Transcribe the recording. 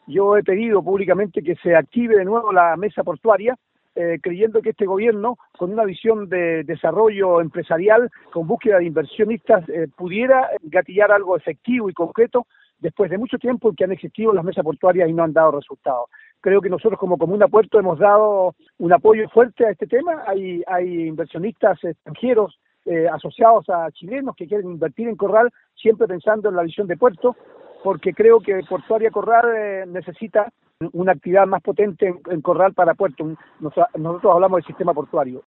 yo he pedido públicamente que se active de nuevo la mesa portuaria, creyendo que este gobierno, con una visión de desarrollo empresarial, con búsqueda de inversionistas, pudiera gatillar algo efectivo y concreto después de mucho tiempo en que han existido las mesas portuarias y no han dado resultados. Creo que nosotros como Comuna Puerto hemos dado un apoyo fuerte a este tema. Hay inversionistas extranjeros asociados a chilenos que quieren invertir en Corral, siempre pensando en la visión de Puerto, porque creo que Portuaria Corral necesita una actividad más potente en Corral para Puerto. Nosotros hablamos del sistema portuario.